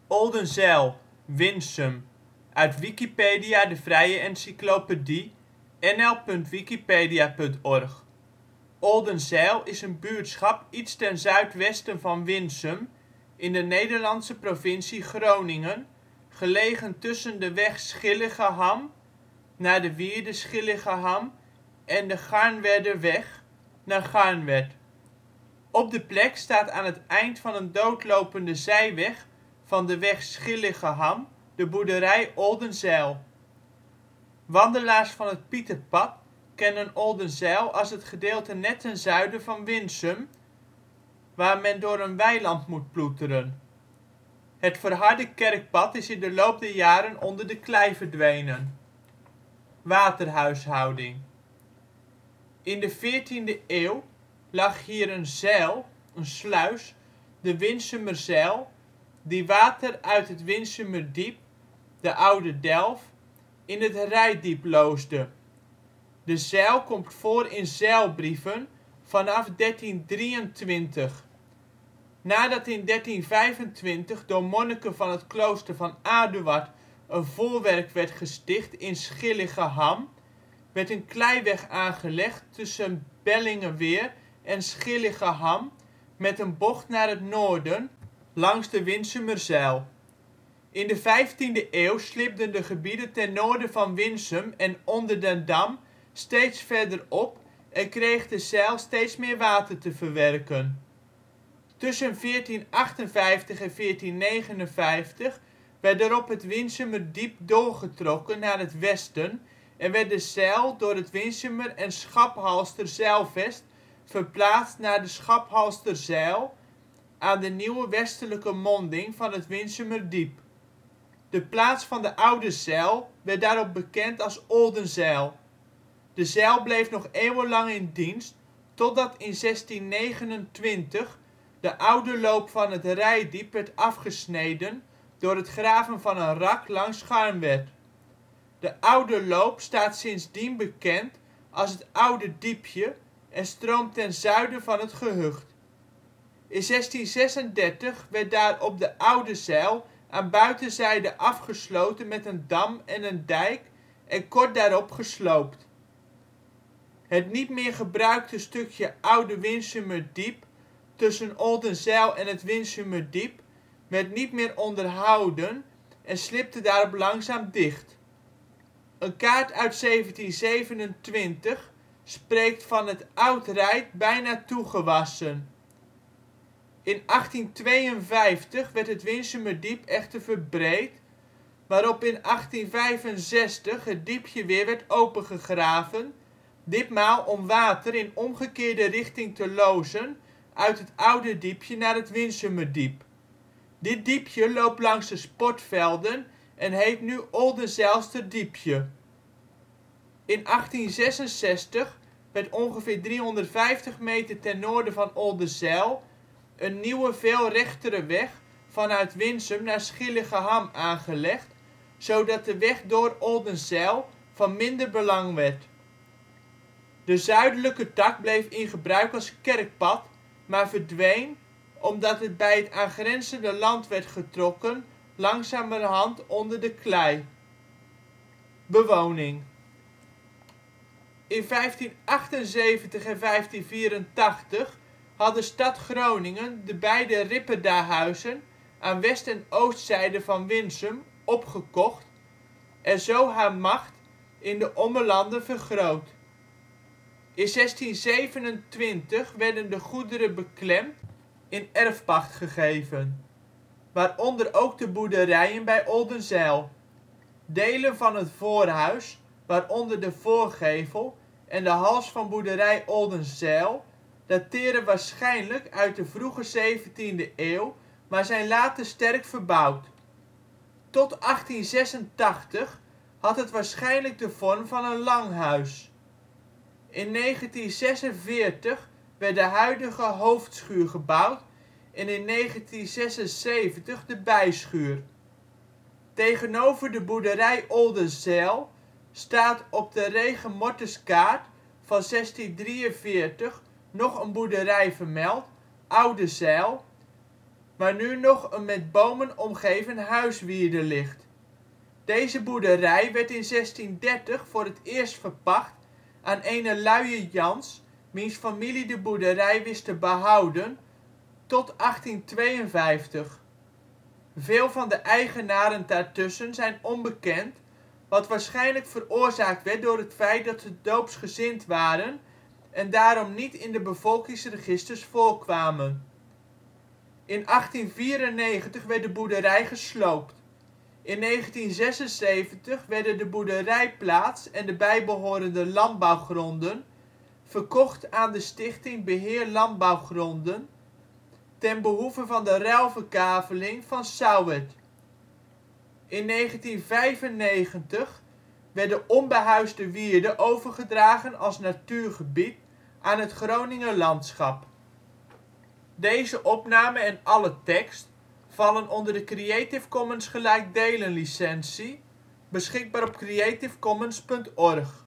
Oldenzijl, Winsum, uit Wikipedia, de vrije encyclopedie. nl.wikipedia.org. Oldenzijl is een buurtschap iets ten zuidwesten van Winsum in de Nederlandse provincie Groningen, gelegen tussen de weg Schilligeham naar de wierde Schilligeham en de Garnwerderweg naar Garnwerd. Op de plek staat aan het eind van een doodlopende zijweg van de weg Schilligeham de boerderij Oldenzijl. Wandelaars van het Pieterpad kennen Oldenzijl als het gedeelte net ten zuiden van Winsum, waar men door een weiland moet ploeteren. Het verharde kerkpad is in de loop der jaren onder de klei verdwenen. Waterhuishouding. In de 14e eeuw lag hier een zijl (sluis), de Winsumerzijl, die water uit het Winsumerdiep (de Oude Delf) in het Reitdiep loosde. De zijl komt voor in zijlbrieven vanaf 1323. Nadat in 1325 door monniken van het klooster van Aduard een voorwerk werd gesticht in Schilligeham, werd een kleiweg aangelegd tussen Bellingeweer en Schilligeham met een bocht naar het noorden langs de Winsumerzijl. In de 15e eeuw slibden de gebieden ten noorden van Winsum en Onderdendam steeds verder op en kreeg de zijl steeds meer water te verwerken. Tussen 1458 en 1459 werd er het Winsumerdiep doorgetrokken naar het westen en werd de zijl door het Winsumer en Schaphalster zijlvest verplaatst naar de Schaphalsterzijl aan de nieuwe westelijke monding van het Winsumerdiep. De plaats van de oude zijl werd daarop bekend als Oldenzijl. De zijl bleef nog eeuwenlang in dienst, totdat in 1629 de oude loop van het Reitdiep werd afgesneden door het graven van een rak langs Garnwerd. De oude loop staat sindsdien bekend als het Oude Diepje en stroomt ten zuiden van het gehucht. In 1636 werd daarop de oude zijl aan buitenzijde afgesloten met een dam en een dijk en kort daarop gesloopt. Het niet meer gebruikte stukje Oude Winsumerdiep tussen Oldenzijl en het Winsumerdiep werd niet meer onderhouden en slibde daarop langzaam dicht. Een kaart uit 1727 spreekt van het Oud-Rijt bijna toegewassen. In 1852 werd het Winsumerdiep echter verbreed, waarop in 1865 het diepje weer werd opengegraven, ditmaal om water in omgekeerde richting te lozen uit het Oude Diepje naar het Winsumerdiep. Dit diepje loopt langs de sportvelden en heet nu Oldenzijlsterdiepje. In 1866 werd ongeveer 350 meter ten noorden van Oldenzijl een nieuwe veel rechtere weg vanuit Winsum naar Schilligeham aangelegd, zodat de weg door Oldenzijl van minder belang werd. De zuidelijke tak bleef in gebruik als kerkpad, maar verdween omdat het bij het aangrenzende land werd getrokken langzamerhand onder de klei. Bewoning. In 1578 en 1584 had de stad Groningen de beide Ripperdahuizen aan west - en oostzijde van Winsum opgekocht en zo haar macht in de Ommelanden vergroot. In 1627 werden de goederen beklemd in erfpacht gegeven, waaronder ook de boerderijen bij Oldenzijl. Delen van het voorhuis, waaronder de voorgevel en de hals van boerderij Oldenzijl, dateren waarschijnlijk uit de vroege 17e eeuw, maar zijn later sterk verbouwd. Tot 1886 had het waarschijnlijk de vorm van een langhuis. In 1946 werd de huidige hoofdschuur gebouwd en in 1976 de bijschuur. Tegenover de boerderij Oldenzijl staat op de Regemorteskaart van 1643 nog een boerderij vermeld, Oudezijl, waar nu nog een met bomen omgeven huiswierde ligt. Deze boerderij werd in 1630 voor het eerst verpacht aan ene Luie Jans, wiens familie de boerderij wist te behouden tot 1852. Veel van de eigenaren daartussen zijn onbekend, wat waarschijnlijk veroorzaakt werd door het feit dat ze doopsgezind waren en daarom niet in de bevolkingsregisters voorkwamen. In 1894 werd de boerderij gesloopt. In 1976 werden de boerderijplaats en de bijbehorende landbouwgronden verkocht aan de Stichting Beheer Landbouwgronden ten behoeve van de ruilverkaveling van Sauwerd. In 1995 werd de onbehuisde wierde overgedragen als natuurgebied aan het Groninger Landschap. Deze opname en alle tekst vallen onder de Creative Commons gelijkdelen licentie, beschikbaar op creativecommons.org